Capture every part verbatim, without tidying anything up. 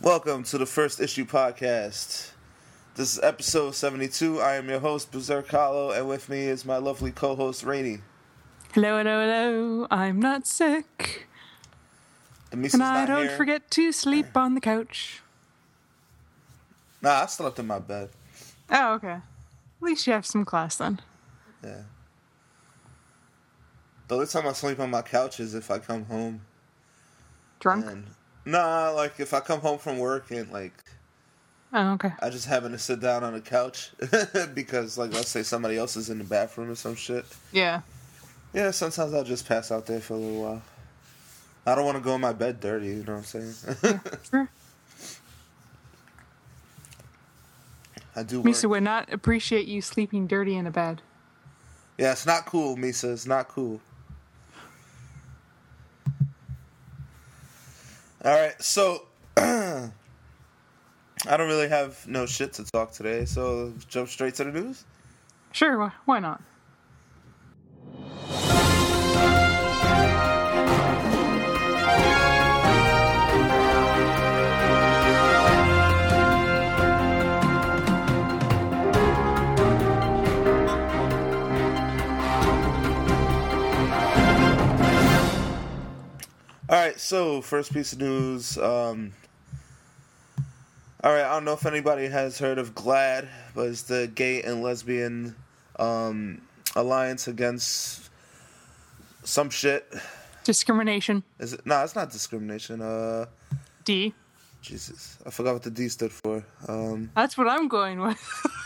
Welcome to the First Issue Podcast. This is episode seventy-two. I am your host, Berserk Hollow, and with me is my lovely co-host, Rainy. Hello, hello, hello. I'm not sick. And, and I not don't here. forget to sleep on the couch. Nah, I slept in my bed. Oh, okay. At least you have some class then. Yeah. The only time I sleep on my couch is if I come home. Drunk? And, nah, like if I come home from work and like... Oh, okay. I just happen to sit down on the couch because, like, let's say somebody else is in the bathroom or some shit. Yeah. Yeah, sometimes I'll just pass out there for a little while. I don't want to go in my bed dirty, you know what I'm saying? Yeah, sure. I do work. Misa would not appreciate you sleeping dirty in a bed. Yeah, it's not cool, Misa. It's not cool. Alright, so... I don't really have no shit to talk today, so jump straight to the news? Sure, wh- why not? Alright, so first piece of news, um... Alright, I don't know if anybody has heard of GLAAD, but it's the Gay and Lesbian um, Alliance Against some shit. Discrimination. Is it? Nah, it's not discrimination. Uh, D. Jesus, I forgot what the D stood for. Um, That's what I'm going with.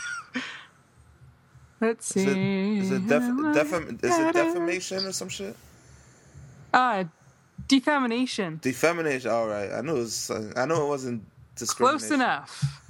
Let's see. Is it, is it, def, defam, is it defamation or some shit? Ah, uh, defamation. Defamation. All right, I knew it was. I know it wasn't. Close enough.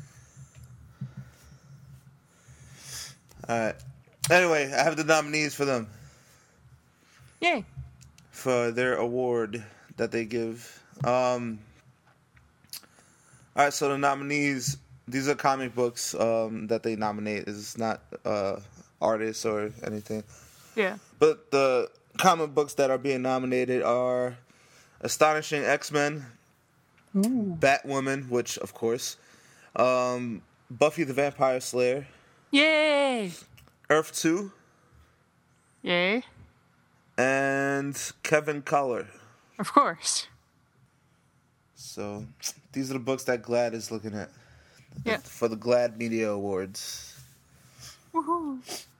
Alright. Anyway, I have the nominees for them. Yay. For their award that they give. Um, Alright, so the nominees, these are comic books um, that they nominate. It's not uh, artists or anything. Yeah. But the comic books that are being nominated are Astonishing X-Men, Ooh. Batwoman, which, of course, um, Buffy the Vampire Slayer. Yay! Earth two. Yay. And Kevin Collar. Of course. So, these are the books that GLAAD is looking at. Yeah. For the GLAAD Media Awards. Woohoo.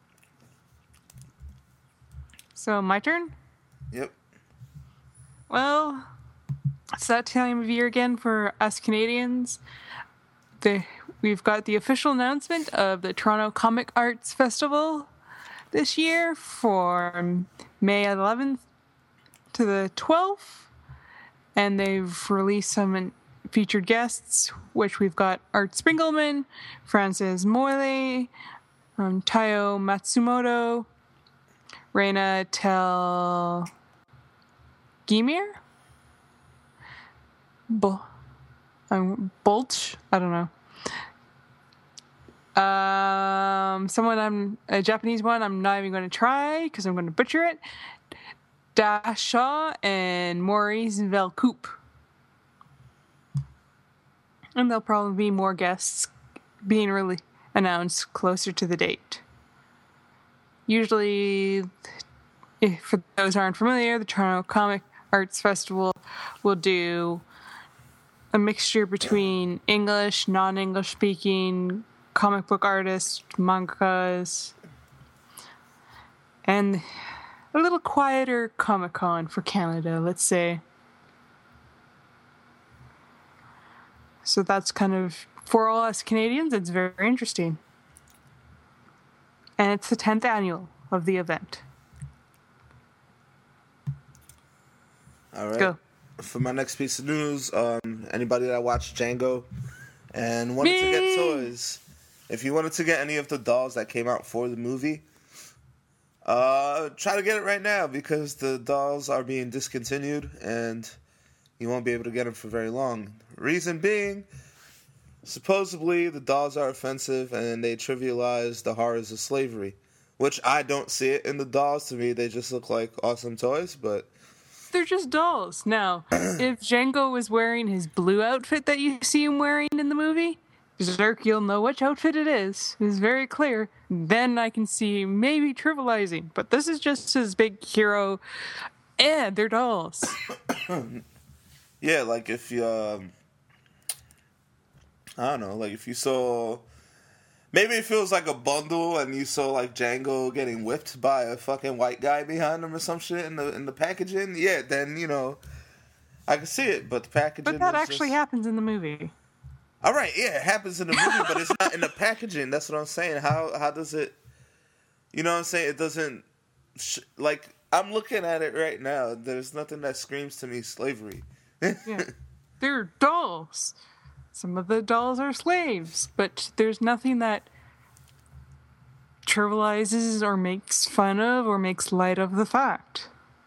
So, my turn? Yep. Well... It's that time of year again for us Canadians. The, we've got the official announcement of the Toronto Comic Arts Festival this year for May eleventh to the twelfth. And they've released some featured guests, which we've got Art Springelman, Francis Moyle, um, Taiyo Matsumoto, Reina Telgemeier? Bo- um, Bolch? I don't know. Um, someone I'm a Japanese one. I'm not even going to try because I'm going to butcher it. Dash Shaw and Maurice Velcoup. And there'll probably be more guests being really announced closer to the date. Usually, if for those who aren't familiar, the Toronto Comic Arts Festival will do a mixture between English, non-English speaking, comic book artists, mangakas, and a little quieter Comic-Con for Canada, let's say. So that's kind of, for all us Canadians, it's very interesting. And it's the tenth annual of the event. All right. Go. For my next piece of news, um, anybody that watched Django and wanted Me. to get toys, if you wanted to get any of the dolls that came out for the movie, uh, try to get it right now because the dolls are being discontinued and you won't be able to get them for very long. Reason being, supposedly the dolls are offensive and they trivialize the horrors of slavery, which I don't see it in the dolls. To me, they just look like awesome toys, but they're just dolls. Now, if Django was wearing his blue outfit that you see him wearing in the movie, Berserk, you'll know which outfit it is. It's very clear. Then I can see maybe trivializing. But this is just his big hero. And they're dolls. Yeah, like if you, um, I don't know, like if you saw, maybe it feels like a bundle and you saw like Django getting whipped by a fucking white guy behind him or some shit in the in the packaging. Yeah, then, you know, I can see it, but the packaging But that is actually just... happens in the movie. All right, yeah, it happens in the movie, but it's not in the packaging. That's what I'm saying. How how does it? You know what I'm saying? It doesn't. Sh- like I'm looking at it right now. There's nothing that screams to me slavery. Yeah. They're dolls. Some of the dolls are slaves, but there's nothing that trivializes or makes fun of or makes light of the fact.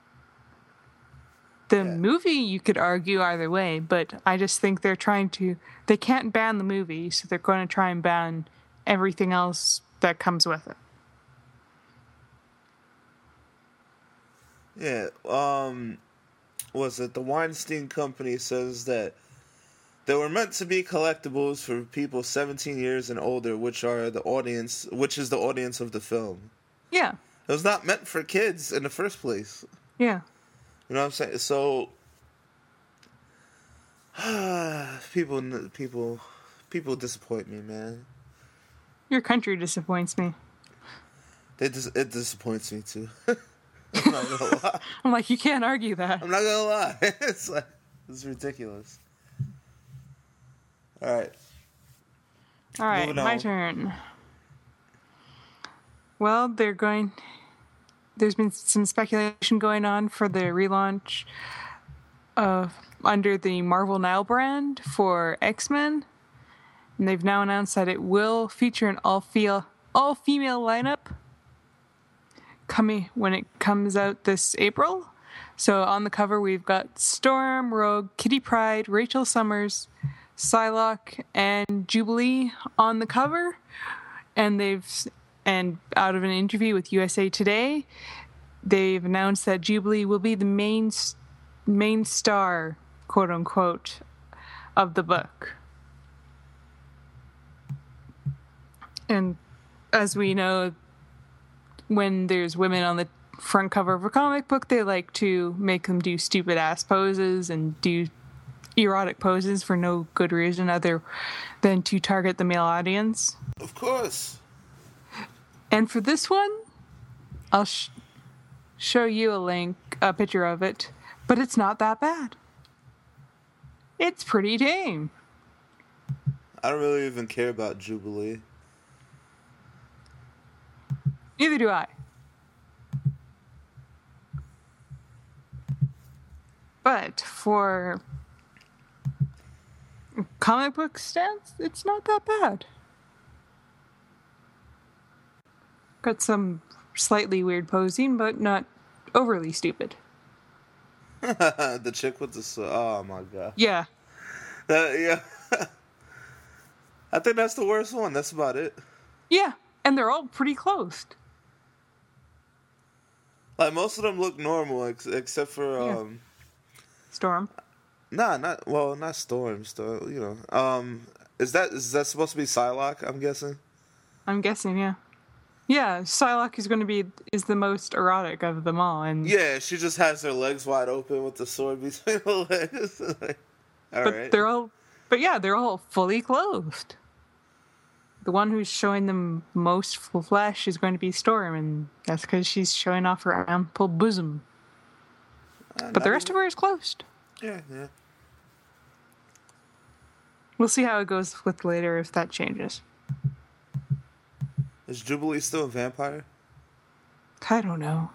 The Yeah. movie, you could argue either way, but I just think they're trying to... They can't ban the movie, so they're going to try and ban everything else that comes with it. Yeah. Um. Was it the Weinstein Company says that they were meant to be collectibles for people seventeen years and older, which are the audience, which is the audience of the film. Yeah. It was not meant for kids in the first place. Yeah. You know what I'm saying? So people, people, people disappoint me, man. Your country disappoints me. It dis- it disappoints me too. I'm not gonna lie. I'm like, you can't argue that. I'm not gonna lie. It's like it's ridiculous. All right. All right, Moving my on. turn. Well, they're going... There's been some speculation going on for the relaunch of under the Marvel Now brand for X-Men. And they've now announced that it will feature an all-female all-female lineup coming when it comes out this April. So on the cover, we've got Storm, Rogue, Kitty Pryde, Rachel Summers, Psylocke, and Jubilee on the cover. And they've... And out of an interview with U S A Today, they've announced that Jubilee will be the main main star, quote unquote, of the book. And as we know, when there's women on the front cover of a comic book, they like to make them do stupid ass poses and do erotic poses for no good reason other than to target the male audience. Of course. And for this one, I'll sh- show you a link, a picture of it, but it's not that bad. It's pretty tame. I don't really even care about Jubilee. Neither do I. But for comic book stance, it's not that bad. Got some slightly weird posing, but not overly stupid. The chick with the... Oh, my God. Yeah. That, yeah. I think that's the worst one. That's about it. Yeah, and they're all pretty close. Like, most of them look normal, ex- except for... Yeah. um. Storm. Nah, not... Well, not Storm. Storm, you know. Um, is that is that supposed to be Psylocke, I'm guessing? I'm guessing, yeah. Yeah, Psylocke is going to be is the most erotic of them all, and Yeah, she just has her legs wide open with the sword between her legs. Like, all but right. they're all, but yeah, they're all fully clothed. The one who's showing them most full flesh is going to be Storm, and that's because she's showing off her ample bosom. Uh, But the not rest of even- her is closed. Yeah, yeah. We'll see how it goes with later if that changes. Is Jubilee still a vampire? I don't know.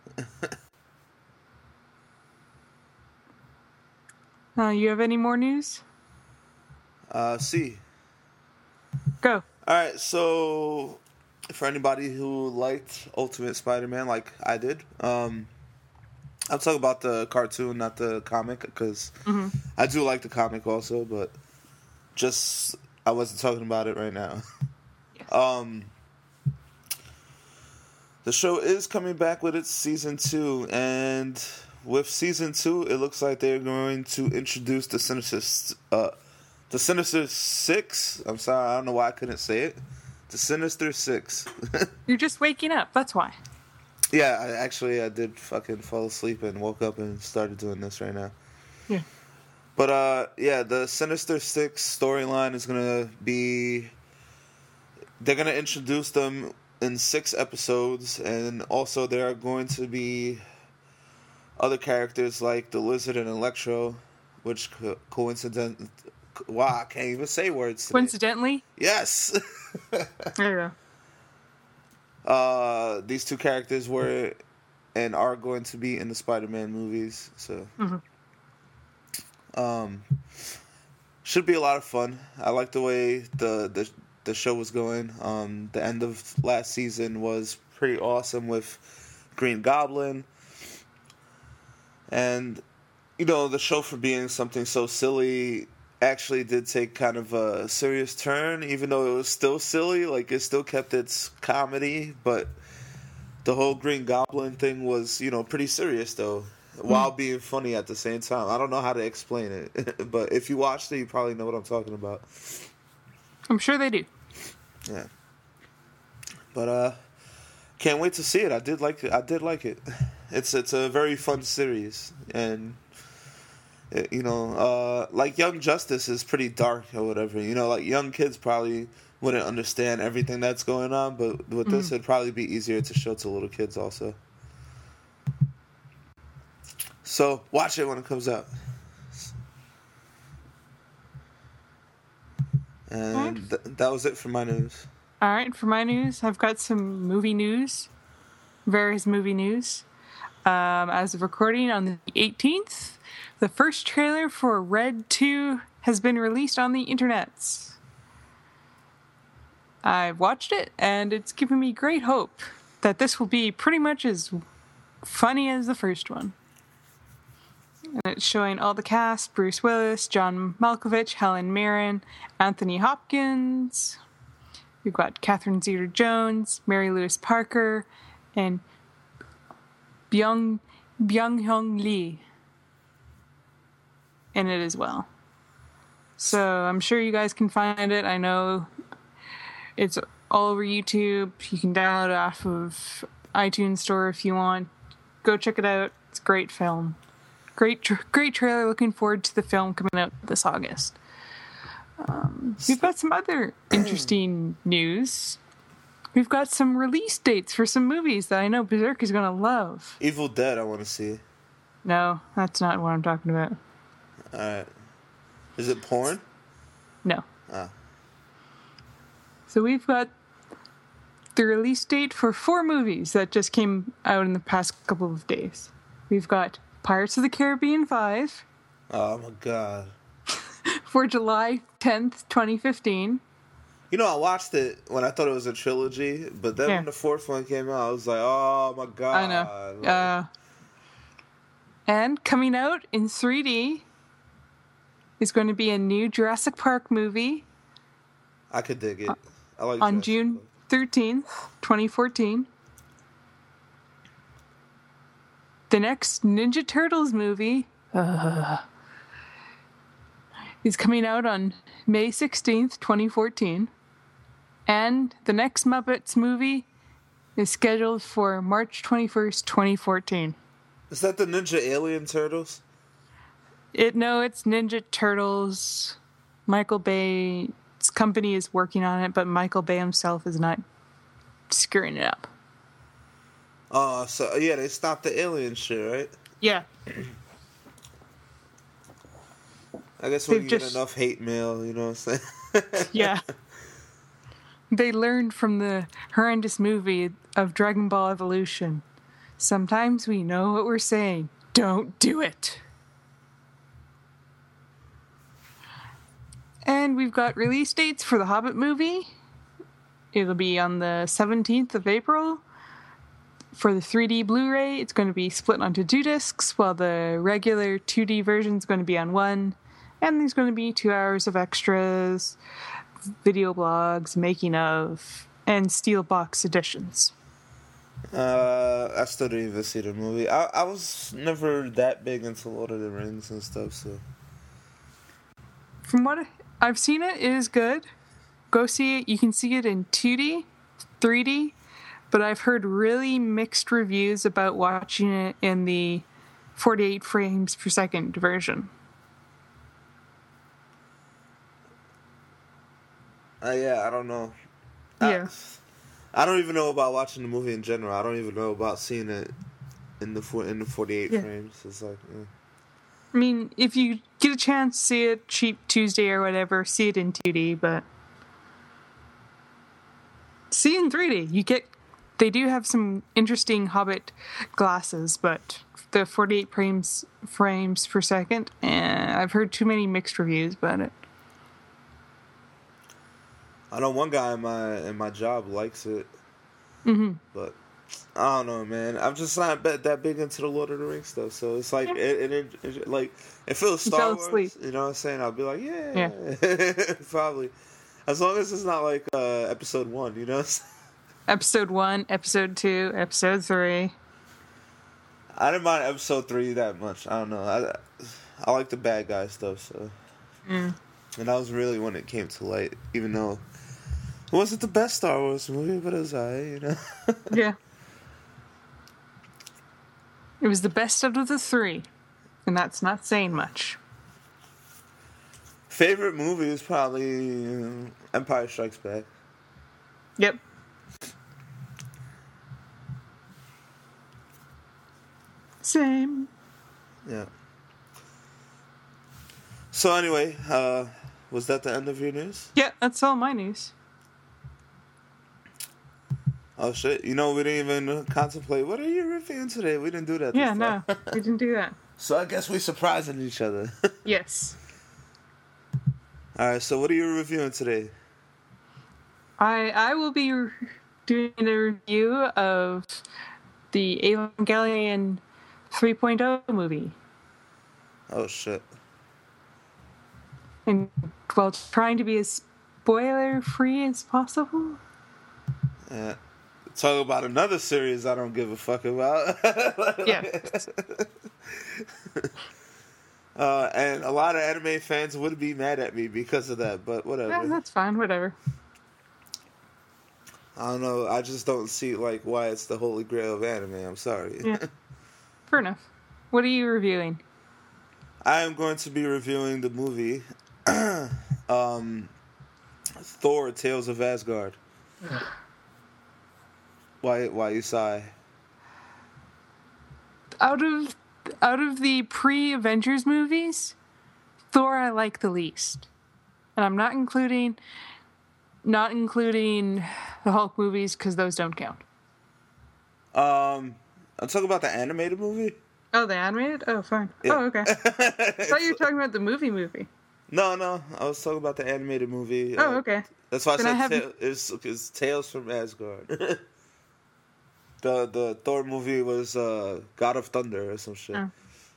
Uh, you have any more news? Uh, C. Go. All right, so for anybody who liked Ultimate Spider-Man like I did, um, I'm talking about the cartoon, not the comic, because Mm-hmm. I do like the comic also, but just I wasn't talking about it right now. Yes. Um, the show is coming back with its season two, and with season two, it looks like they're going to introduce the Sinister, uh, the Sinister Six. I'm sorry, I don't know why I couldn't say it. The Sinister Six. You're just waking up. That's why. Yeah, I, actually, I did fucking fall asleep and woke up and started doing this right now. Yeah. But, uh, yeah, the Sinister Six storyline is going to be... They're going to introduce them in six episodes, and also there are going to be other characters like the Lizard and Electro, which co- coincident... Wow, I can't even say words today. Coincidentally? Yes! There you go. Uh, these two characters were and are going to be in the Spider-Man movies, so mm-hmm. um, should be a lot of fun. I like the way the the, the show was going. Um, the end of last season was pretty awesome with Green Goblin, and you know the show, for being something so silly, actually did take kind of a serious turn, even though it was still silly. Like, it still kept its comedy, but the whole Green Goblin thing was, you know, pretty serious, though, while mm. being funny at the same time. I don't know how to explain it, but if you watched it, you probably know what I'm talking about. I'm sure they do. Yeah. But, uh, can't wait to see it. I did like it. I did like it. It's, it's a very fun series, and... You know, uh, like Young Justice is pretty dark or whatever. You know, like young kids probably wouldn't understand everything that's going on, but with mm-hmm. this, it'd probably be easier to show to little kids also. So, watch it when it comes out. And right. th- that was it for my news. All right, for my news, I've got some movie news, various movie news. Um, as of recording on the eighteenth, the first trailer for Red two has been released on the internets. I've watched it, and it's given me great hope that this will be pretty much as funny as the first one. And it's showing all the cast: Bruce Willis, John Malkovich, Helen Mirren, Anthony Hopkins. We've got Catherine Zeta-Jones, Mary Louise Parker, and Byung Byung-Hyun Lee in it as well. So I'm sure you guys can find it. I know it's all over YouTube. You can download it off of iTunes Store if you want. Go check it out. It's a great film. Great, tra- great trailer. Looking forward to the film coming out this August. Um, we've got some other interesting news. We've got some release dates for some movies that I know Berserk is going to love. Evil Dead, I want to see. No, that's not what I'm talking about. Alright. Is it porn? No. Ah. So we've got the release date for four movies that just came out in the past couple of days. We've got Pirates of the Caribbean five. Oh my god. For July tenth, twenty fifteen. You know, I watched it when I thought it was a trilogy, but then yeah. when the fourth one came out, I was like, oh my god. I know. Like, uh, and coming out in three D is going to be a new Jurassic Park movie. I could dig it. I like on Jurassic June Park. thirteenth, twenty fourteen. The next Ninja Turtles movie uh, is coming out on May sixteenth, twenty fourteen. And the next Muppets movie is scheduled for March twenty-first, twenty fourteen. Is that the Ninja Alien Turtles? It no, it's Ninja Turtles. Michael Bay's company is working on it, but Michael Bay himself is not screwing it up. Oh, uh, so yeah, they stopped the alien shit, right? Yeah. I guess when They've you just... get enough hate mail, you know what I'm saying? Yeah. They learned from the horrendous movie of Dragon Ball Evolution. Sometimes we know what we're saying. Don't do it. And we've got release dates for the Hobbit movie. It'll be on the seventeenth of April. For the three D Blu-ray, it's going to be split onto two discs, while the regular two D version is going to be on one. And there's going to be two hours of extras, video blogs, making of, and steelbox editions. Uh, I still didn't even see the movie. I I was never that big into Lord of the Rings and stuff, so. From what I've seen, it, it is good. Go see it. You can see it in two D, three D, but I've heard really mixed reviews about watching it in the forty-eight frames per second version. Uh, yeah, I don't know. Yeah. I, I don't even know about watching the movie in general. I don't even know about seeing it in the four, in the forty-eight Yeah. frames. It's like, yeah. I mean, if you get a chance, see it cheap Tuesday or whatever, see it in two D, but see it in three D. You get, they do have some interesting Hobbit glasses, but the forty-eight frames frames per second, and I've heard too many mixed reviews about it. I know one guy in my in my job likes it, Mm-hmm. but I don't know, man. I'm just not that that big into the Lord of the Rings stuff, so it's like Yeah. it, it, it like if it was You Star fell Wars, asleep. you know what I'm saying? I'll be like, yeah, Yeah. probably, as long as it's not like uh, episode one, you know. What I'm saying? Episode one, episode two, episode three. I didn't mind episode three that much. I don't know. I I like the bad guy stuff, so. Mm. And that was really when it came to light, even though it wasn't the best Star Wars movie, but it was alright, you know. Yeah. It was the best out of the three, and that's not saying much. Favorite movie is probably uh, Empire Strikes Back. Yep. Same. Yeah. So anyway, uh, was that the end of your news? Yeah, that's all my news. Oh shit! You know we didn't even contemplate. What are you reviewing today? We didn't do that. Yeah, this no, time. we didn't do that. So I guess we're surprising each other. Yes. All right. So what are you reviewing today? I I will be re- doing a review of the Evangelion 3.0 movie. Oh shit! And, well, trying to be as spoiler-free as possible. Yeah. Talk about another series I don't give a fuck about. Yeah. uh, and a lot of anime fans would be mad at me because of that, but whatever. Yeah, that's fine, whatever. I don't know. I just don't see like why it's the holy grail of anime. I'm sorry. Yeah. Fair enough. What are you reviewing? I am going to be reviewing the movie um, Thor: Tales of Asgard. Why? Why you sigh? Out of out of the pre-Avengers movies, Thor I like the least, and I'm not including not including the Hulk movies because those don't count. Um, I'm talking about the animated movie. Oh, the animated? Oh, fine. Yeah. Oh, okay. I thought you were talking about the movie movie. No, no, I was talking about the animated movie. Oh, Uh, okay. That's why I Then I said haven't- ta- it's, it's Tales from Asgard. the the Thor movie was uh, God of Thunder or some shit. Oh.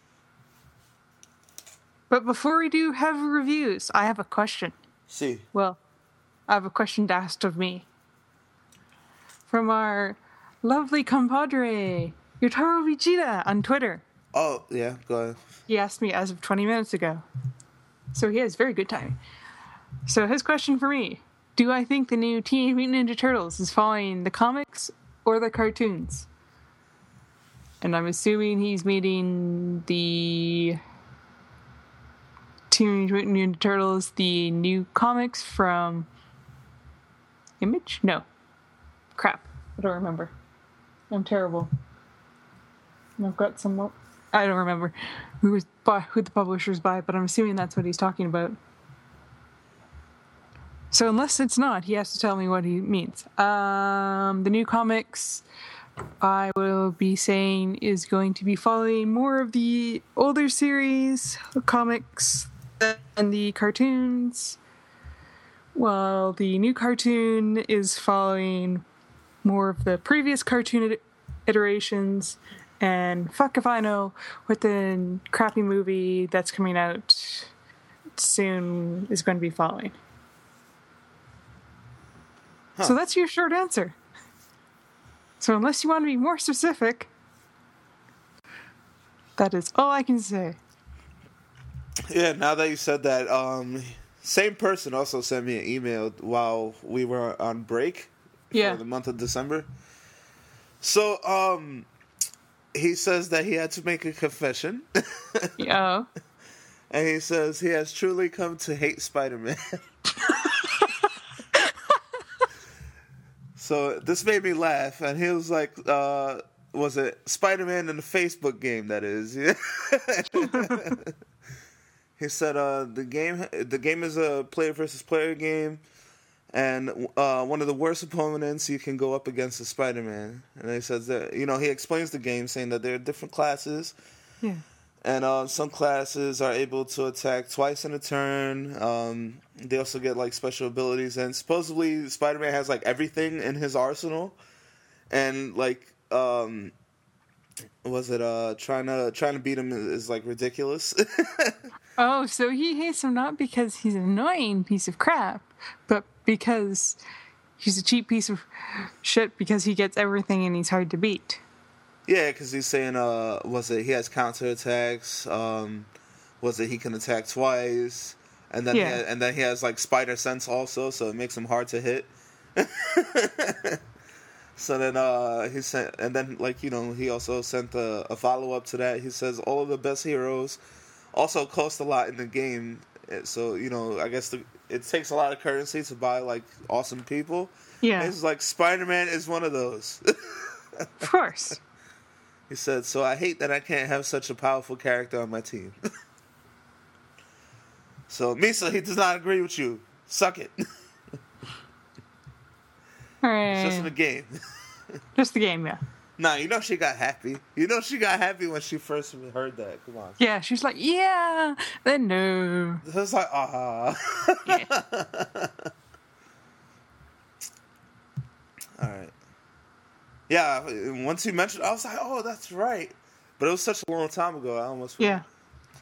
But before we do have reviews, I have a question. See, Well, I have a question asked of me. From our lovely compadre, Yotaro Vegeta, on Twitter. oh yeah, go ahead. He asked me as of twenty minutes ago. So he has very good timing. So his question for me, do I think the new Teenage Mutant Ninja Turtles is following the comics or the cartoons? And I'm assuming he's meaning the Teenage Mutant Ninja Turtles, the new comics from Image? No. Crap. I don't remember. I'm terrible. And I've got some more. I don't remember who was by, who the publisher's by, but I'm assuming that's what he's talking about. So unless it's not, he has to tell me what he means. Um, the new comics, I will be saying, is going to be following more of the older series comics than the cartoons, while the new cartoon is following more of the previous cartoon it- iterations. And fuck if I know what the crappy movie that's coming out soon is going to be following. Huh. So that's your short answer. So unless you want to be more specific, that is all I can say. Yeah, now that you said that, um, same person also sent me an email while we were on break Yeah. for the month of December. So, um, he says that he had to make a confession. Yeah. And he says he has truly come to hate Spider-Man. So this made me laugh, and he was like, uh, was it Spider-Man in the Facebook game, that is? He said uh, the game the game is a player versus player game, and uh, one of the worst opponents you can go up against is Spider-Man. And he says that, you know, he explains the game, saying that there are different classes. Yeah. And uh, some classes are able to attack twice in a turn. Um, they also get like special abilities, and supposedly Spider-Man has like everything in his arsenal. And like, um, was it uh trying to trying to beat him is, is like ridiculous. Oh, so he hates him not because he's an annoying piece of crap, but because he's a cheap piece of shit because he gets everything and he's hard to beat. Yeah, because he's saying, uh, was it he has counterattacks? Um, was it he can attack twice? And then, Yeah. he ha- and then he has like spider sense also, so it makes him hard to hit. So then, uh, he sent, and then like you know, he also sent a, a follow up to that. He says all of the best heroes also cost a lot in the game, so you know, I guess the, it takes a lot of currency to buy like awesome people. Yeah. And it's like Spider-Man is one of those. Of course. He said, so I hate that I can't have such a powerful character on my team. So, Misa, he does not agree with you. Suck it. It's just in the Alright. game. Just the game, yeah. Nah, you know she got happy. You know she got happy when she first heard that. Come on. Yeah, she's like, yeah, then no. It was like, ah. Yeah. All right. Yeah, once you mentioned, I was like, oh, that's right. But it was such a long time ago, I almost forgot. Yeah.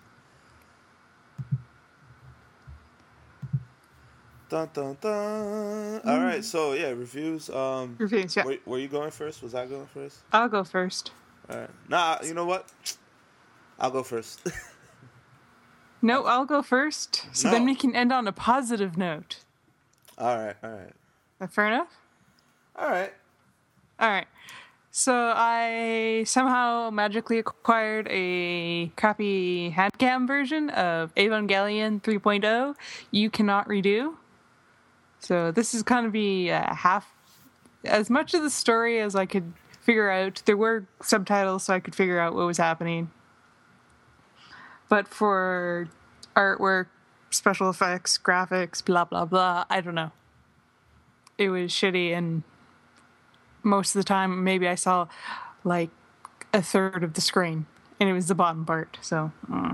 Dun, dun, dun. All right, so yeah, reviews. Um, Reviews, yeah. Were, were you going first? Was I going first? I'll go first. All right. Nah, you know what? I'll go first. No, I'll go first. So No. then we can end on a positive note. All right, all right. Uh, Fair enough? All right. All right. So I somehow magically acquired a crappy handcam version of Evangelion three point oh. You cannot redo. So this is going to be uh, half, as much of the story as I could figure out. There were subtitles so I could figure out what was happening. But for artwork, special effects, graphics, blah, blah, blah, I don't know. It was shitty, and most of the time, maybe I saw like a third of the screen, and it was the bottom part. So, mm.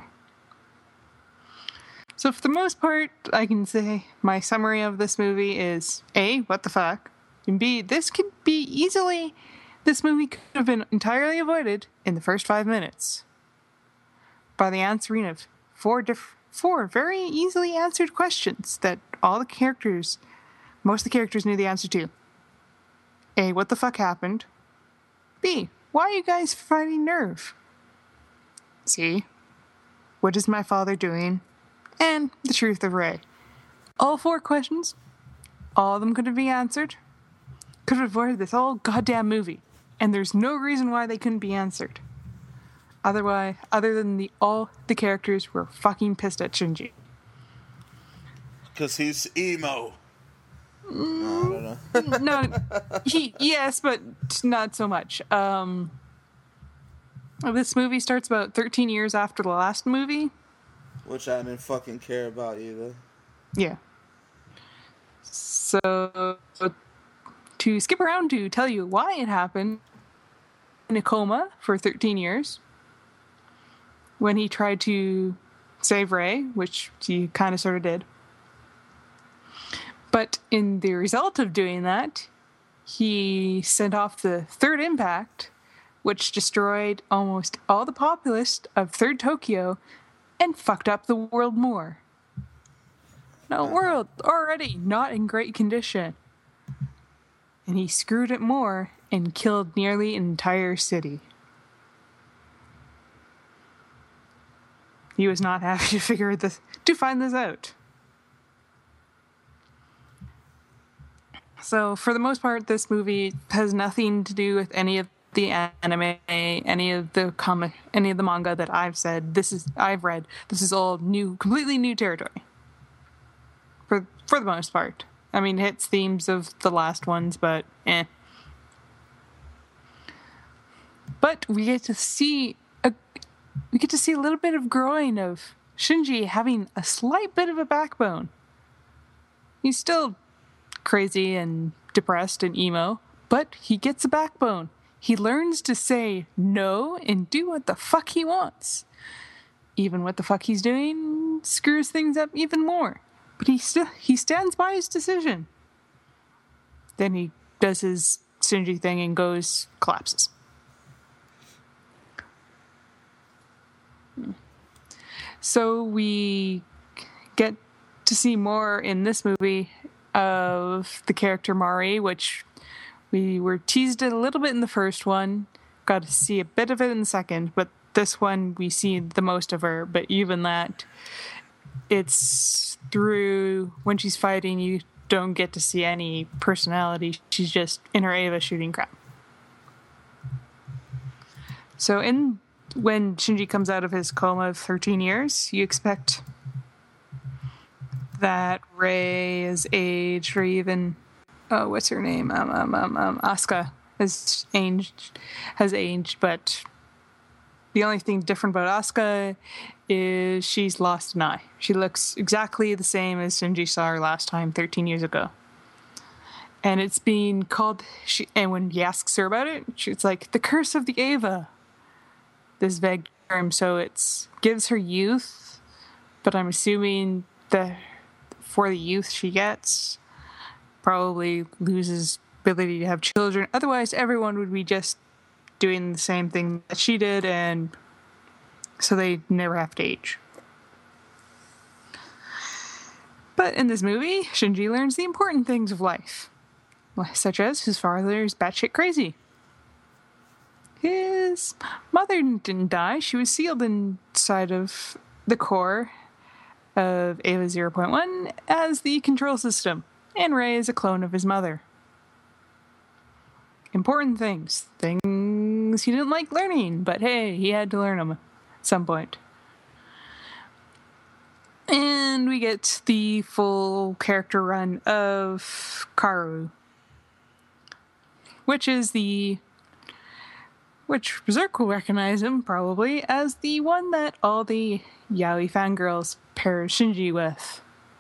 so for the most part, I can say my summary of this movie is A, what the fuck, and B, this could be easily, this movie could have been entirely avoided in the first five minutes by the answering of four diff- four very easily answered questions that all the characters, most of the characters knew the answer to. A, what the fuck happened? B, why are you guys fighting Nerve? C, what is my father doing? And the truth of Ray. All four questions, all of them could have been answered, could have avoided this whole goddamn movie, and there's no reason why they couldn't be answered. Otherwise, other than the all the characters were fucking pissed at Shinji. Because he's emo. No, I don't know. No, he yes, but not so much. Um, this movie starts about thirteen years after the last movie. Which I didn't fucking care about either. Yeah. So to skip around to tell you why it happened, in a coma for thirteen years, when he tried to save Ray, which he kind of sort of did. But in the result of doing that, he sent off the third impact, which destroyed almost all the populace of third Tokyo and fucked up the world more. No, world already not in great condition. And he screwed it more and killed nearly an entire city. He was not happy to figure this to find this out. So, for the most part, this movie has nothing to do with any of the anime, any of the comic, any of the manga that I've said. This is I've read. This is all new, completely new territory. For for the most part, I mean, it hits themes of the last ones, but eh. But we get to see a we get to see a little bit of growing of Shinji having a slight bit of a backbone. He's still crazy and depressed and emo, but he gets a backbone. He learns to say no and do what the fuck he wants. Even what the fuck he's doing screws things up even more. But he still he stands by his decision. Then he does his Shinji thing and goes, collapses. So we get to see more in this movie of the character Mari, which we were teased a little bit in the first one, got to see a bit of it in the second, but this one we see the most of her. But even that, it's through when she's fighting, you don't get to see any personality. She's just in her Eva shooting crap. So in when Shinji comes out of his coma of thirteen years, you expect that Rei is aged, or even, oh, what's her name? Um, um, um, um, Asuka has aged, has aged, but the only thing different about Asuka is she's lost an eye. She looks exactly the same as Shinji saw her last time thirteen years ago. And it's being called, she, and when he asks her about it, she, it's like, the curse of the Eva. This vague term, so it gives her youth, but I'm assuming that for the youth she gets, probably loses ability to have children. Otherwise, everyone would be just doing the same thing that she did, and so they never have to age. But in this movie, Shinji learns the important things of life, such as his father is batshit crazy. His mother didn't die. She was sealed inside of the core of Eva zero point one as the control system, and Rei is a clone of his mother. Important things. Things he didn't like learning, but hey, he had to learn them at some point. And we get the full character run of Kaoru, which is the Which Berserk will recognize him, probably, as the one that all the yaoi fangirls pair Shinji with.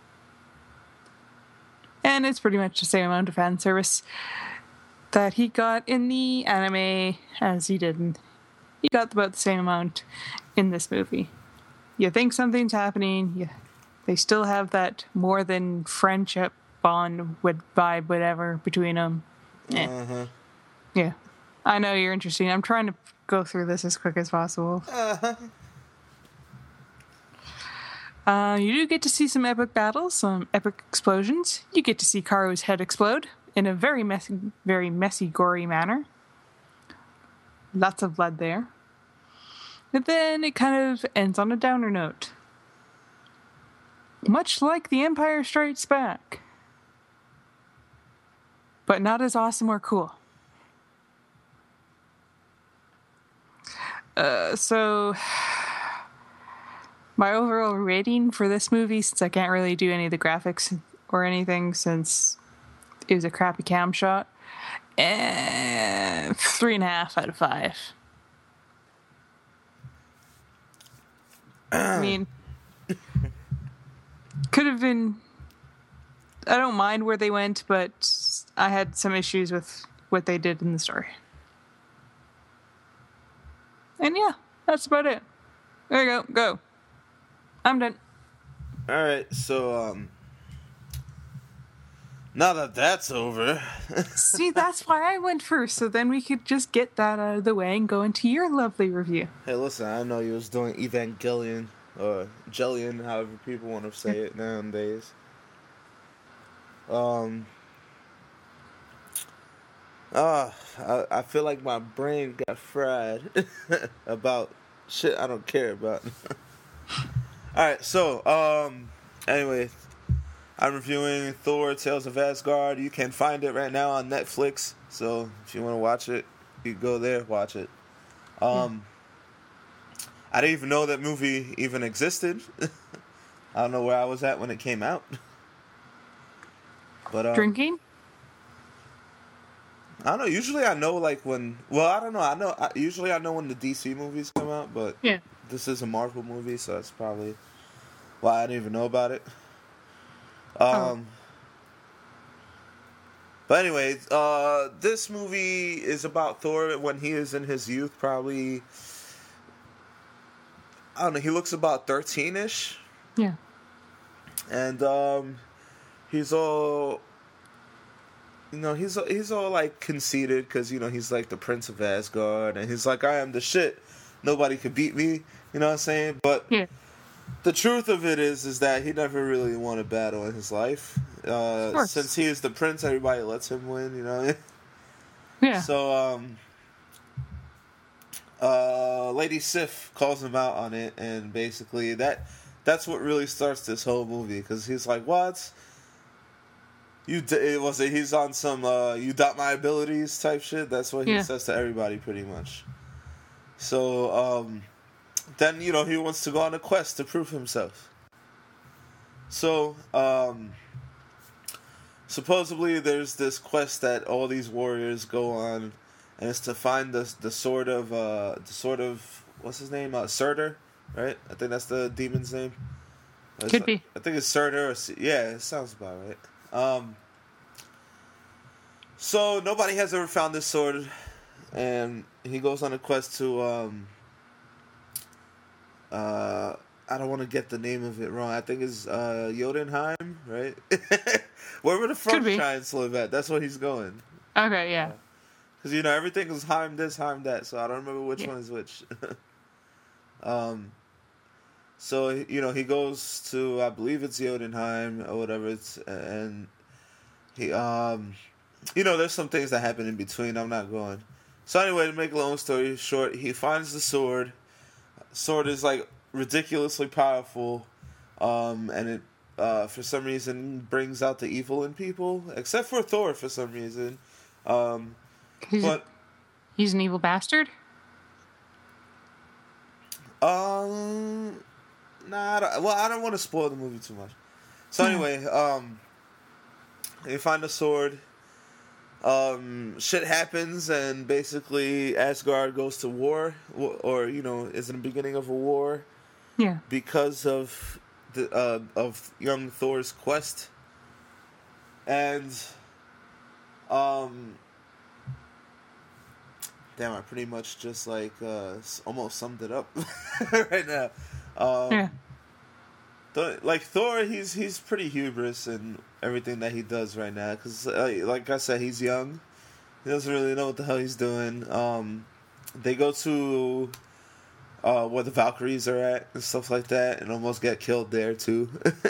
And it's pretty much the same amount of fan service that he got in the anime as he did in... He got about the same amount in this movie. You think something's happening, you, they still have that more than friendship bond, with vibe, whatever, between them. Eh. Uh-huh. Yeah. I know you're interested. I'm trying to go through this as quick as possible. Uh-huh. Uh, you do get to see some epic battles, some epic explosions. You get to see Kaoru's head explode in a very messy, very messy, gory manner. Lots of blood there. But then it kind of ends on a downer note. Much like The Empire Strikes Back. But not as awesome or cool. Uh, so, my overall rating for this movie, since I can't really do any of the graphics or anything, since it was a crappy cam shot, eh, three and a half out of five. I mean, could have been. I don't mind where they went, but I had some issues with what they did in the story. And yeah, that's about it. There you go. Go. I'm done. Alright, so, um... now that that's over... See, that's why I went first, so then we could just get that out of the way and go into your lovely review. Hey, listen, I know you was doing Evangelion, or Jellion, however people want to say it nowadays. Um... Uh, I, I feel like my brain got fried about shit I don't care about. Alright, so, um, anyway, I'm reviewing Thor Tales of Asgard. You can find it right now on Netflix. So, if you want to watch it, you go there, watch it. Um, yeah. I didn't even know that movie even existed. I don't know where I was at when it came out. But, um, Drinking? I don't know. Usually I know, like, when... Well, I don't know. I know. I, usually I know when the D C movies come out, but yeah. This is a Marvel movie, so that's probably why I didn't even know about it. Um, oh. But anyway, uh, this movie is about Thor when he is in his youth, probably... I don't know. He looks about thirteen-ish. Yeah. And um, he's all... You know, he's he's all, like, conceited because, you know, he's, like, the Prince of Asgard. And he's like, I am the shit. Nobody could beat me. You know what I'm saying? But yeah. The truth of it is is that he never really won a battle in his life. Uh, since he is the prince, everybody lets him win, you know? Yeah. So, um... Uh, Lady Sif calls him out on it, and basically that that's what really starts this whole movie, because he's like, what? You d- it was it, he's on some uh, you doubt my abilities type shit. That's what he yeah. says to everybody pretty much. So um, then you know he wants to go on a quest to prove himself. So um, supposedly there's this quest that all these warriors go on, and it's to find the the sword of uh, the sword of what's his name uh, Surtur, right? I think that's the demon's name. Could it's, be. I think it's Surtur. Or, yeah, it sounds about right. Um, so nobody has ever found this sword, and he goes on a quest to um, uh, I don't want to get the name of it wrong. I think it's uh, Jotunheim, right? Wherever the front giants live at, that's where he's going. Okay, yeah. Because uh, you know everything is Heim this, Heim that, so I don't remember which yeah. one is which. um. So you know he goes to I believe it's Jotunheim or whatever it's and. He, um, you know, there's some things that happen in between. I'm not going. So anyway, to make a long story short, he finds the sword. Sword is like ridiculously powerful, um, and it, uh, for some reason, brings out the evil in people, except for Thor for some reason. Um, he's but a, he's an evil bastard. Um, nah. I don't, well, I don't want to spoil the movie too much. So anyway, um. They find a sword. Um, shit happens, and basically Asgard goes to war, or you know, is in the beginning of a war. Yeah. Because of the uh, of young Thor's quest, and um, damn, I pretty much just like uh, almost summed it up right now. Um, yeah. Like Thor, he's he's pretty hubris in everything that he does right now. Because, uh, like I said, he's young. He doesn't really know what the hell he's doing. Um, they go to uh, where the Valkyries are at and stuff like that, and almost get killed there too.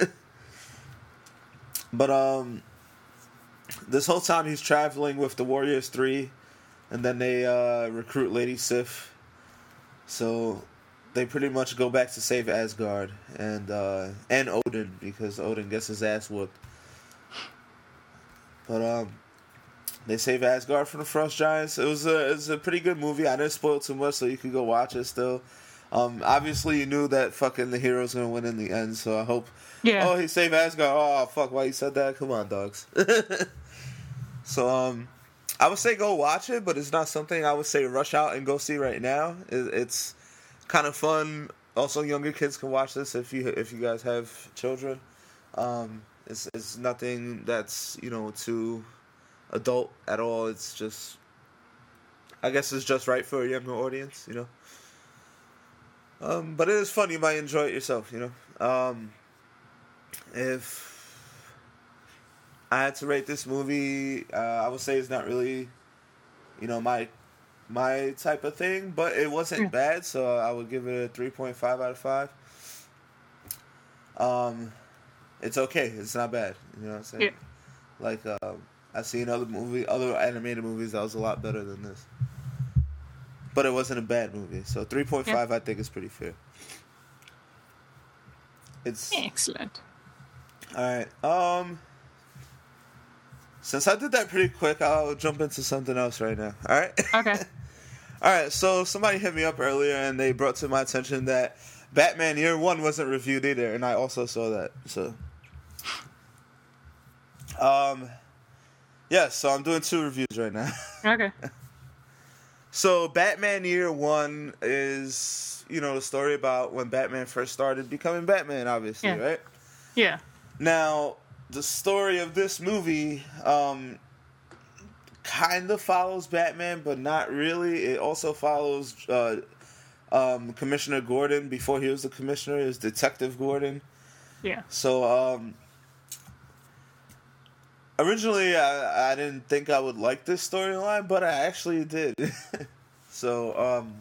But um, this whole time he's traveling with the Warriors Three, and then they uh, recruit Lady Sif. So. They pretty much go back to save Asgard and uh, and Odin, because Odin gets his ass whooped. But um, they save Asgard from the Frost Giants. It was a it was a pretty good movie. I didn't spoil too much, so you could go watch it still. Um, obviously, you knew that fucking the hero's gonna win in the end, so I hope. Yeah. Oh, he saved Asgard. Oh fuck! Why you said that? Come on, dogs. So um, I would say go watch it, but it's not something I would say rush out and go see right now. It, it's kind of fun. Also, younger kids can watch this if you if you guys have children. Um, it's it's nothing that's you know too adult at all. It's just, I guess it's just right for a younger audience, you know. Um, but it is fun. You might enjoy it yourself, you know. Um, if I had to rate this movie, uh, I would say it's not really, you know, my. my type of thing, but it wasn't yeah. bad, so I would give it a three point five out of five. Um, it's okay. It's not bad. You know what I'm saying? Yeah. Like, um, I've seen other movie, other animated movies that was a lot better than this. But it wasn't a bad movie. So three point five yeah. I think is pretty fair. It's excellent. Alright. Um Since I did that pretty quick, I'll jump into something else right now. Alright? Okay. Alright, so somebody hit me up earlier and they brought to my attention that Batman Year One wasn't reviewed either, and I also saw that. So Um Yeah, so I'm doing two reviews right now. Okay. So, Batman Year One is, you know, the story about when Batman first started becoming Batman, obviously, yeah. right? Yeah. Now, the story of this movie um, kind of follows Batman, but not really. It also follows uh, um, Commissioner Gordon before he was the commissioner, is Detective Gordon. Yeah. So, um... originally, I, I didn't think I would like this storyline, but I actually did. so, um...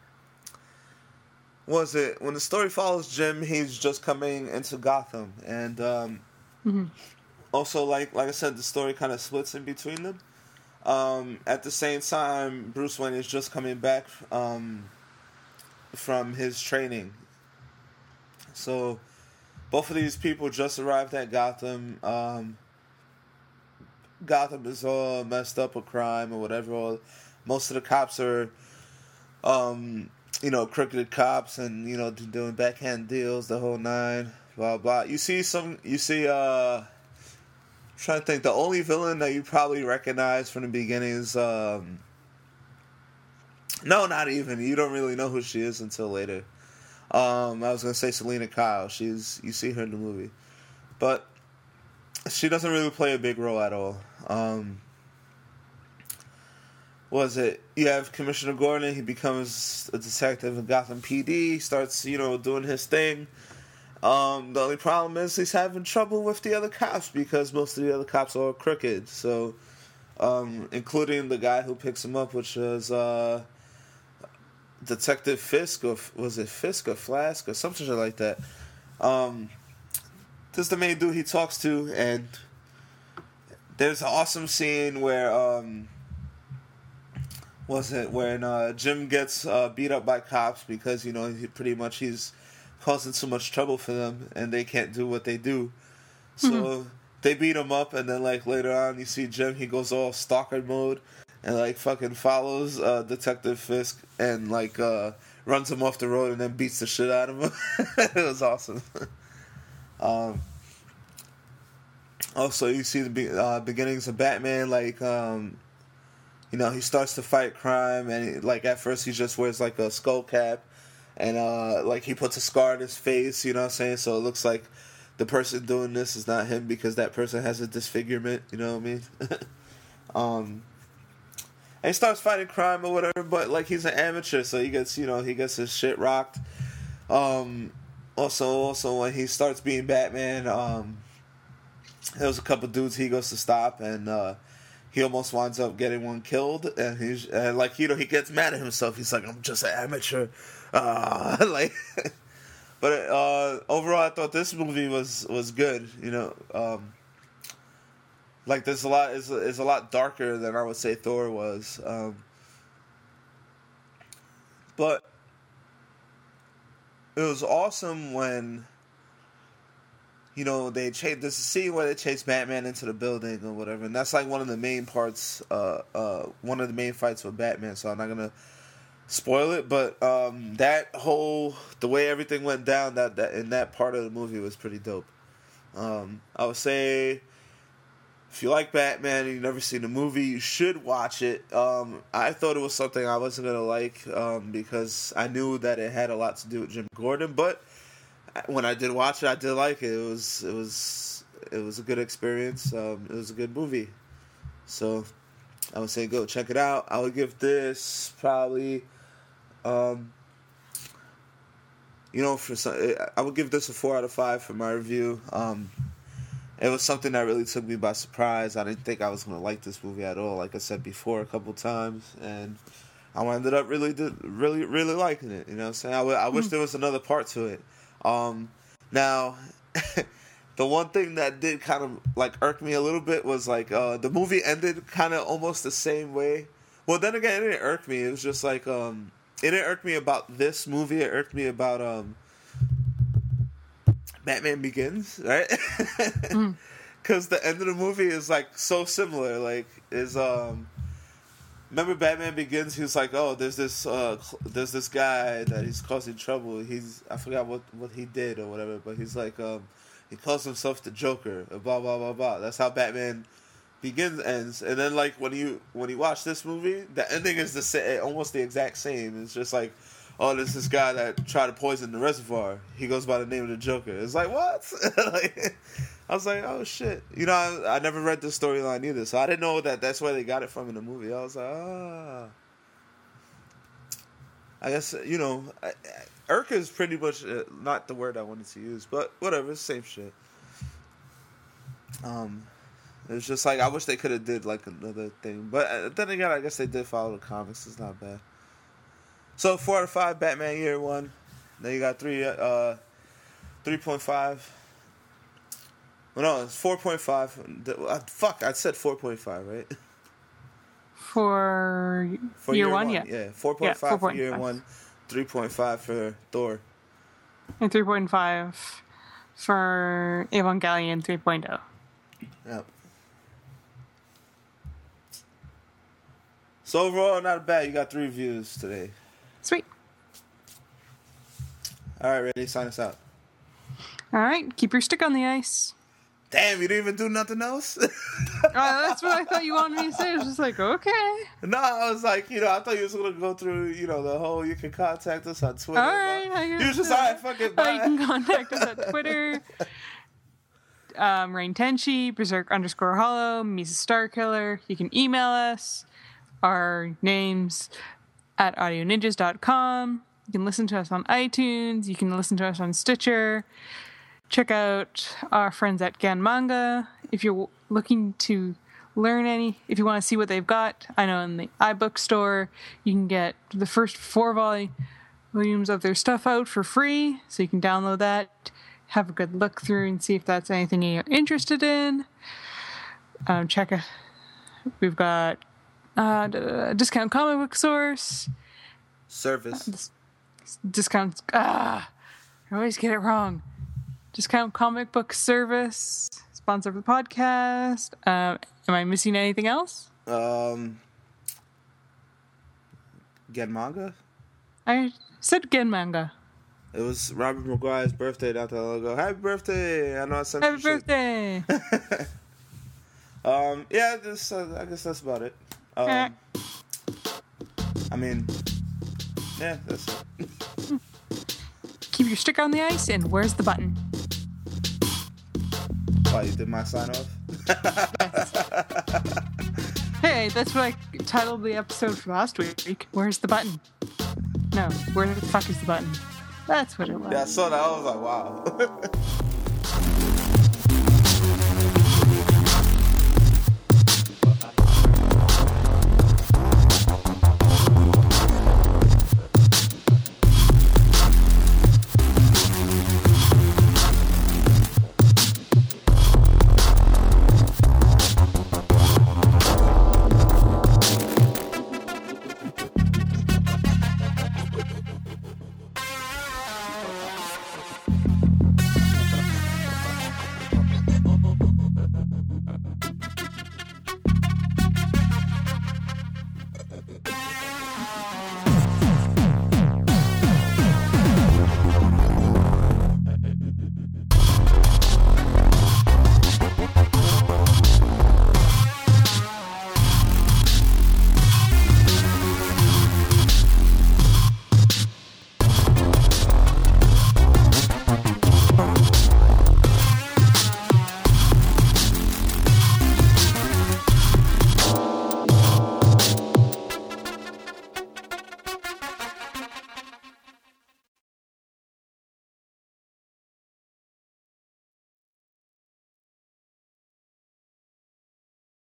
was it... when the story follows Jim, he's just coming into Gotham. And, um... Mm-hmm. also, like like I said, the story kind of splits in between them. Um, at the same time, Bruce Wayne is just coming back, um... from his training. So, both of these people just arrived at Gotham, um... Gotham is all messed up with crime or whatever. Most of the cops are, um, you know, crooked cops and, you know, doing backhand deals, the whole nine, blah, blah. You see some, you see, uh, I'm trying to think, the only villain that you probably recognize from the beginning is, um, no, not even. You don't really know who she is until later. Um, I was going to say Selena Kyle. She's, you see her in the movie. But she doesn't really play a big role at all. Um, was it? You have Commissioner Gordon. He becomes a detective in Gotham P D. He starts, you know, doing his thing. Um, the only problem is he's having trouble with the other cops because most of the other cops are crooked. So, um, including the guy who picks him up, which was uh, Detective Fisk, or was it Fisk or Flask or something like that. Um, this is the main dude he talks to, and there's an awesome scene where, um, was it, when uh, Jim gets uh, beat up by cops because, you know, he pretty much he's causing so much trouble for them and they can't do what they do. So mm-hmm. they beat him up, and then, like, later on you see Jim, he goes all stalker mode and, like, fucking follows uh, Detective Fisk and, like, uh, runs him off the road and then beats the shit out of him. It was awesome. Um, also, you see the be- uh, beginnings of Batman, like, um, you know, he starts to fight crime, and, he, like, at first he just wears, like, a skull cap, and, uh, like, he puts a scar on his face, you know what I'm saying, so it looks like the person doing this is not him because that person has a disfigurement, you know what I mean? um, and he starts fighting crime or whatever, but, like, he's an amateur, so he gets, you know, he gets his shit rocked. Um... Also, also when he starts being Batman, um, there was a couple dudes he goes to stop, and uh, he almost winds up getting one killed. And he's and like you know he gets mad at himself. He's like, I'm just an amateur, uh, like. But uh, overall, I thought this movie was, was good. You know, um, like there's a lot is is a lot darker than I would say Thor was, um, but. It was awesome when, you know, they chase. There's a scene where they chase Batman into the building or whatever, and that's like one of the main parts, uh, uh, one of the main fights with Batman. So I'm not gonna spoil it, but um, that whole the way everything went down that, that in that part of the movie was pretty dope. Um, I would say, if you like Batman and you've never seen the movie, you should watch it. Um, I thought it was something I wasn't going to like um, because I knew that it had a lot to do with Jim Gordon. But when I did watch it, I did like it. It was it was it was a good experience. Um, it was a good movie. So I would say go check it out. I would give this probably, um, you know, for some, I would give this a four out of five for my review. Um, It was something that really took me by surprise. I didn't think I was going to like this movie at all, like I said before a couple times. And I ended up really, really, really liking it. You know what I'm saying? I, w- I wish there was another part to it. Um, now, the one thing that did kind of like irk me a little bit was like uh, the movie ended kind of almost the same way. Well, then again, it didn't irk me. It was just like um, it didn't irk me about this movie. It irked me about um, Batman Begins, right? Because mm. the end of the movie is like so similar. Like is um. Remember Batman Begins? He was like, "Oh, there's this, uh, there's this guy that he's causing trouble. He's I forgot what, what he did or whatever, but he's like, um, he calls himself the Joker. Blah blah blah blah. That's how Batman Begins ends. And then like when you when you watch this movie, the ending is the same, almost the exact same. It's just like, oh, there's this guy that tried to poison the reservoir. He goes by the name of the Joker. It's like what? like, I was like, oh shit. You know, I, I never read the storyline either, so I didn't know that that's where they got it from in the movie. I was like, ah. I guess, you know, I, I, irk is pretty much uh, not the word I wanted to use, but whatever, it's the same shit. Um, it was just like, I wish they could have did like another thing. But uh, then again, I guess they did follow the comics. It's not bad. So, four out of five, Batman Year One. Then you got three, uh, three point five. Well, no, it's four point five. Fuck, I said four point five, right? For, for year, year one, one, yeah. Yeah, four point five yeah, for year one, three point five for Thor. And three point five for Evangelion three point oh. Yep. So overall, not bad. You got three reviews today. Sweet. All right, ready? Sign us out. All right, keep your stick on the ice. Damn, you didn't even do nothing else? uh, that's what I thought you wanted me to say. I was just like, okay. No, I was like, you know, I thought you was going to go through, you know, the whole, you can contact us on Twitter. All right. I you was just, all right, fuck it, bye. Uh, you can contact us on Twitter. Um, Rain Tenchi, Berserk underscore Hollow, Misa Starkiller. You can email us. Our names at audio ninjas dot com. You can listen to us on iTunes. You can listen to us on Stitcher. Check out our friends at Gan Manga. If you're looking to learn any, if you want to see what they've got, I know in the iBook store, you can get the first four volumes of their stuff out for free. So you can download that, have a good look through and see if that's anything you're interested in. Um, check out, we've got uh, Discount Comic Book Source. Service. Uh, dis- discount, ah, I always get it wrong. Discount Comic Book Service, sponsor of the podcast. Um, am I missing anything else? Um, Gen Manga? I said Gen Manga. It was Robert Maguire's birthday not that long ago. Happy birthday! I know I sent Happy you birthday! um, yeah, this, uh, I guess that's about it. Um, eh. I mean, yeah, that's it. Keep your stick on the ice, and where's the button? Oh, you did my sign off? Yes. Hey, that's what I titled the episode for last week. Where's the button? No, where the fuck is the button? That's what it was. Yeah, I saw that. I was like, wow.